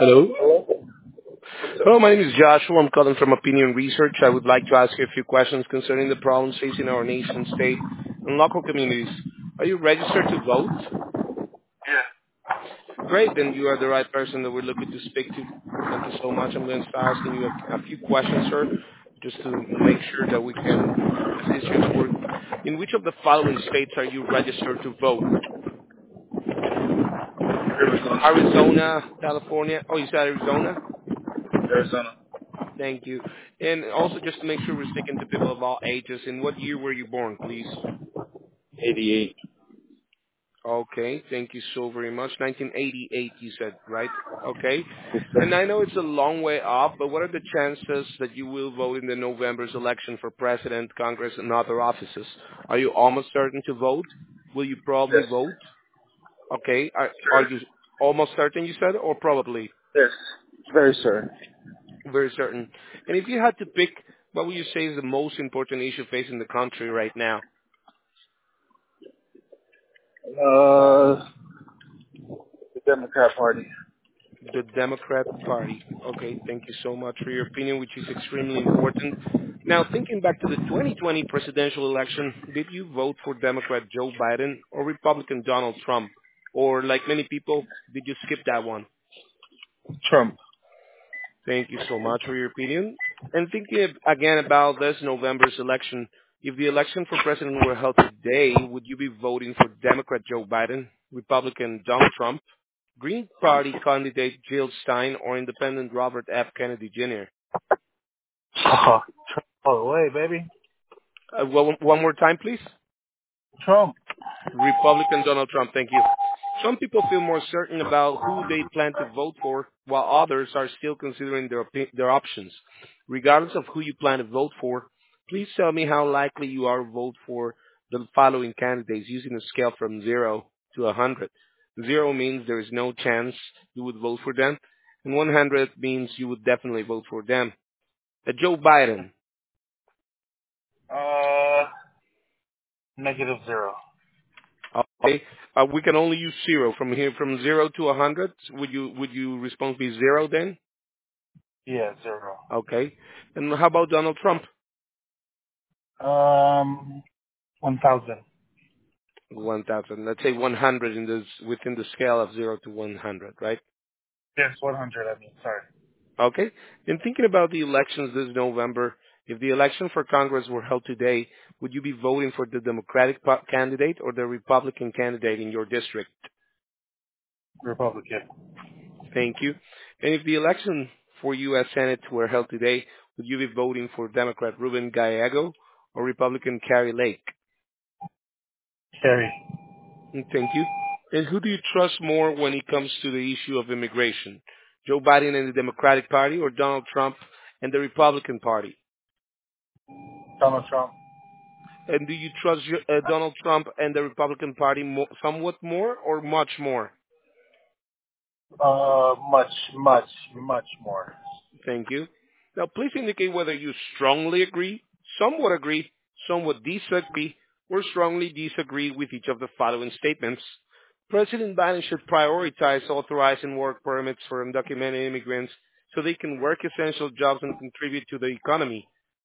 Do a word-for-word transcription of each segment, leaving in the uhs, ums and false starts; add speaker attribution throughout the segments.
Speaker 1: Hello.
Speaker 2: Hello?
Speaker 1: Hello, my name is Joshua. I'm calling from Opinion Research. I would like to ask you a few questions concerning the problems facing our nation, state, and local communities. Are you registered to vote?
Speaker 2: Yeah.
Speaker 1: Great, then you are the right person that we're looking to speak to. Thank you so much. I'm going to start asking you a, a few questions, sir, just to make sure that we can assist you in work. In which of the following states are you registered to vote?
Speaker 2: Arizona.
Speaker 1: Arizona, California. Oh, you said Arizona?
Speaker 2: Arizona.
Speaker 1: Thank you. And also just to make sure we're sticking to people of all ages, in what year were you born, please?
Speaker 2: eighty-eight.
Speaker 1: Okay, thank you so very much. nineteen eighty-eight, you said, right? Okay.
Speaker 2: Yes,
Speaker 1: And
Speaker 2: sir.
Speaker 1: I know it's a long way off, but what are the chances that you will vote in the November's election for president, Congress, and other offices? Are you almost certain to vote? Will you probably
Speaker 2: Yes.
Speaker 1: vote? Okay. Are, are
Speaker 2: Sure.
Speaker 1: you almost certain, you said, or probably?
Speaker 2: Yes. Very certain.
Speaker 1: Very certain. And if you had to pick, what would you say is the most important issue facing the country right now?
Speaker 2: Uh, the Democrat Party.
Speaker 1: The Democrat Party. Okay, thank you so much for your opinion, which is extremely important. Now, thinking back to the twenty twenty presidential election, did you vote for Democrat Joe Biden or Republican Donald Trump? Or, like many people, did you skip that one?
Speaker 2: Trump.
Speaker 1: Thank you so much for your opinion. And thinking ab- again about this November's election, if the election for president were held today, would you be voting for Democrat Joe Biden, Republican Donald Trump, Green Party candidate Jill Stein, or Independent Robert F. Kennedy Junior?
Speaker 2: Oh, Trump all the way, baby.
Speaker 1: Uh, one one more time, please.
Speaker 2: Trump.
Speaker 1: Republican Donald Trump. Thank you. Some people feel more certain about who they plan to vote for, while others are still considering their opi- their options. Regardless of who you plan to vote for, please tell me how likely you are to vote for the following candidates using a scale from zero to one hundred. Zero means there is no chance you would vote for them, and one hundred means you would definitely vote for them. Uh, Joe Biden.
Speaker 2: Uh, negative zero.
Speaker 1: Okay. Uh, we can only use zero from here, from zero to a hundred. Would you would you response be zero then?
Speaker 2: Yeah, zero.
Speaker 1: Okay. And how about Donald Trump?
Speaker 2: Um, one thousand.
Speaker 1: One thousand. Let's say one hundred in this within the scale of zero to one hundred, right?
Speaker 2: Yes, one hundred. I mean, sorry.
Speaker 1: Okay. And thinking about the elections this November, if the election for Congress were held today, would you be voting for the Democratic pa- candidate or the Republican candidate in your district?
Speaker 2: Republican.
Speaker 1: Thank you. And if the election for U S. Senate were held today, would you be voting for Democrat Ruben Gallego or Republican Carrie Lake?
Speaker 2: Kerry.
Speaker 1: Mm, thank you. And who do you trust more when it comes to the issue of immigration? Joe Biden and the Democratic Party or Donald Trump and the Republican Party?
Speaker 2: Donald Trump.
Speaker 1: And do you trust uh, Donald Trump and the Republican Party mo- somewhat more or much more?
Speaker 2: Uh, much, much, much more.
Speaker 1: Thank you. Now, please indicate whether you strongly agree, somewhat agree, somewhat disagree, or strongly disagree with each of the following statements. President Biden should prioritize authorizing work permits for undocumented immigrants so they can work essential jobs and contribute to the economy.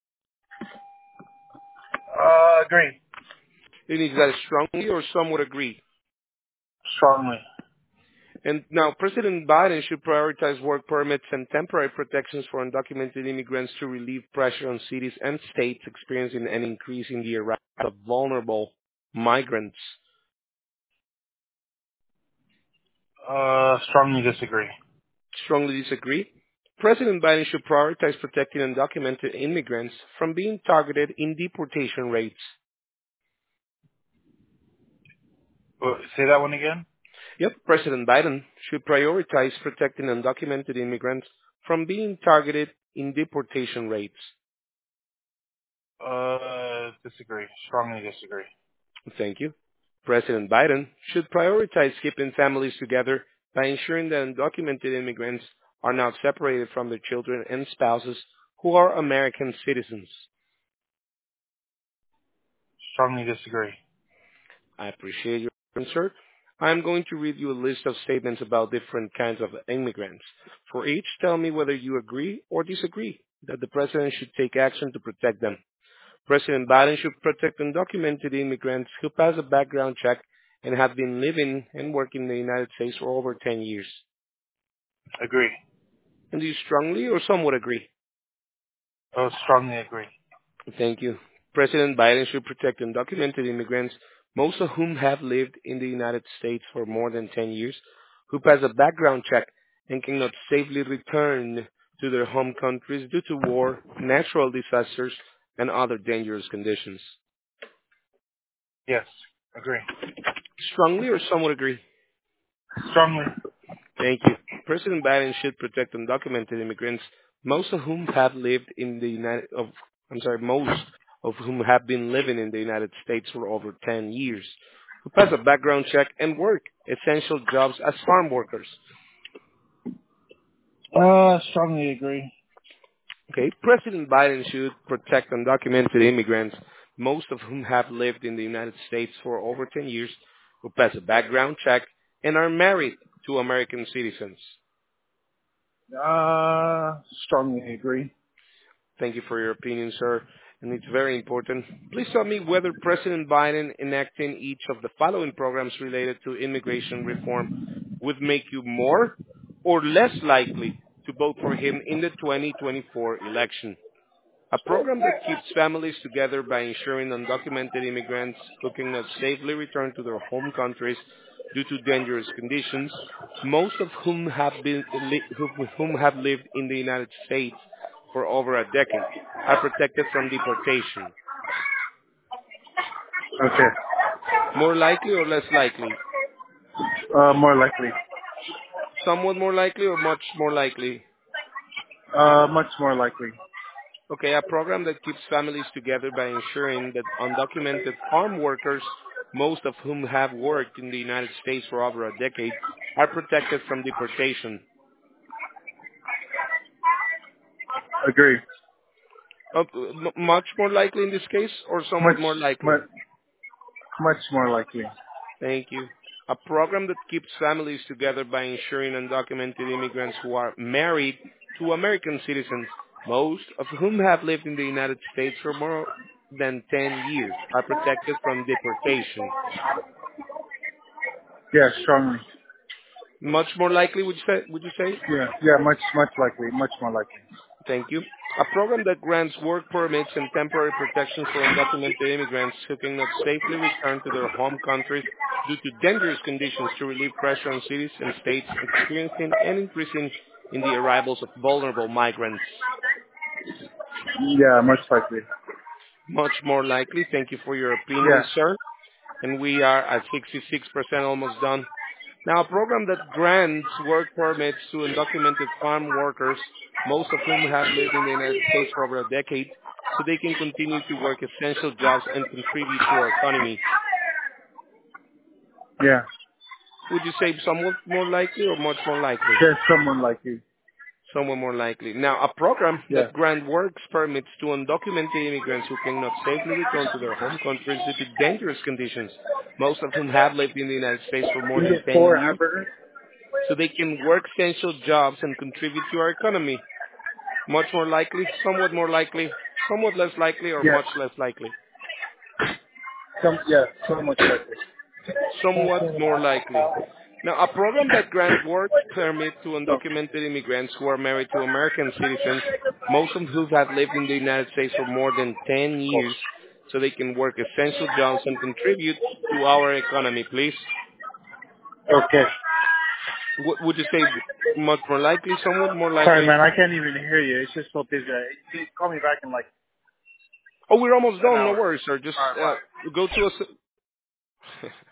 Speaker 2: Uh, agree.
Speaker 1: You need that strongly or somewhat agree.
Speaker 2: Strongly.
Speaker 1: And now, President Biden should prioritize work permits and temporary protections for undocumented immigrants to relieve pressure on cities and states experiencing an increase in the arrival of vulnerable migrants.
Speaker 2: Uh, strongly disagree.
Speaker 1: Strongly disagree. President Biden should prioritize protecting undocumented immigrants from being targeted in deportation rates.
Speaker 2: Uh, Say that one again.
Speaker 1: Yep, President Biden should prioritize protecting undocumented immigrants from being targeted in deportation rates.
Speaker 2: Uh, disagree. Strongly disagree.
Speaker 1: Thank you. President Biden should prioritize keeping families together by ensuring that undocumented immigrants are not separated from their children and spouses who are American citizens.
Speaker 2: Strongly disagree.
Speaker 1: I appreciate your answer. I'm going to read you a list of statements about different kinds of immigrants. For each, tell me whether you agree or disagree that the president should take action to protect them. President Biden should protect undocumented immigrants who pass a background check and have been living and working in the United States for over ten years.
Speaker 2: Agree.
Speaker 1: And do you strongly or somewhat agree?
Speaker 2: Oh, strongly agree.
Speaker 1: Thank you. President Biden should protect undocumented immigrants, most of whom have lived in the United States for more than ten years, who pass a background check and cannot safely return to their home countries due to war, natural disasters, and other dangerous conditions.
Speaker 2: Yes. Agree.
Speaker 1: Strongly or somewhat agree?
Speaker 2: Strongly.
Speaker 1: Thank you. President Biden should protect undocumented immigrants, most of whom have lived in the United of I'm sorry, most of whom have been living in the United States for over ten years, who pass a background check and work essential jobs as farm workers.
Speaker 2: Uh, strongly agree.
Speaker 1: Okay, President Biden should protect undocumented immigrants, most of whom have lived in the United States for over ten years, who pass a background check and are married to American citizens.
Speaker 2: Uh, strongly agree.
Speaker 1: Thank you for your opinion, sir. And it's very important. Please tell me whether President Biden enacting each of the following programs related to immigration reform would make you more or less likely to vote for him in the twenty twenty-four election. A program that keeps families together by ensuring undocumented immigrants who cannot safely return to their home countries due to dangerous conditions, most of whom have been li- who, whom have lived in the United States for over a decade, are protected from deportation.
Speaker 2: Okay.
Speaker 1: More likely or less likely?
Speaker 2: Uh, more likely.
Speaker 1: Somewhat more likely or much more likely?
Speaker 2: Uh, much more likely.
Speaker 1: Okay, a program that keeps families together by ensuring that undocumented farm workers, most of whom have worked in the United States for over a decade, are protected from deportation.
Speaker 2: Agree.
Speaker 1: Uh, m- much more likely in this case, or somewhat
Speaker 2: Much,
Speaker 1: more likely?
Speaker 2: much, much more likely.
Speaker 1: Thank you. A program that keeps families together by ensuring undocumented immigrants who are married to American citizens, most of whom have lived in the United States for more than ten years, are protected from deportation.
Speaker 2: Yeah, strongly.
Speaker 1: Much more likely, would you say? Would you say?
Speaker 2: Yeah, yeah, much, much likely. Much more likely.
Speaker 1: Thank you. A program that grants work permits and temporary protections for undocumented immigrants who cannot safely return to their home countries due to dangerous conditions to relieve pressure on cities and states experiencing and increasing in the arrivals of vulnerable migrants.
Speaker 2: Yeah, much likely.
Speaker 1: Much more likely. Thank you for your opinion,
Speaker 2: Yeah.
Speaker 1: sir. And we are at sixty-six percent almost done. Now, a program that grants work permits to undocumented farm workers, most of whom have lived in the United States for over a decade, so they can continue to work essential jobs and contribute to our economy.
Speaker 2: Yeah.
Speaker 1: Would you say somewhat more likely or much more likely?
Speaker 2: There's someone like you.
Speaker 1: Somewhat more likely. Now, a program
Speaker 2: Yeah.
Speaker 1: that grants work permits to undocumented immigrants who cannot safely return to their home countries due to dangerous conditions, most of whom have lived in the United States for more
Speaker 2: You
Speaker 1: than
Speaker 2: get
Speaker 1: ten
Speaker 2: four
Speaker 1: years,
Speaker 2: hamburgers?
Speaker 1: so they can work essential jobs and contribute to our economy. Much more likely, somewhat more likely, somewhat less likely, or
Speaker 2: Yeah.
Speaker 1: much less likely?
Speaker 2: Some, yeah, so much likely.
Speaker 1: Somewhat more likely. Now, a program that grants work permit to
Speaker 2: No.
Speaker 1: undocumented immigrants who are married to American citizens, most of whom have lived in the United States for more than ten years, so they can work essential jobs and contribute to our economy, please.
Speaker 2: Okay.
Speaker 1: W- would you say much more likely, somewhat more
Speaker 2: Sorry,
Speaker 1: likely?
Speaker 2: man, I can't even hear you. It's just so busy. You can call me back in like
Speaker 1: Oh, we're almost
Speaker 2: an
Speaker 1: done. No
Speaker 2: hour.
Speaker 1: worries, sir. Just
Speaker 2: All right,
Speaker 1: uh,
Speaker 2: bye.
Speaker 1: go to us.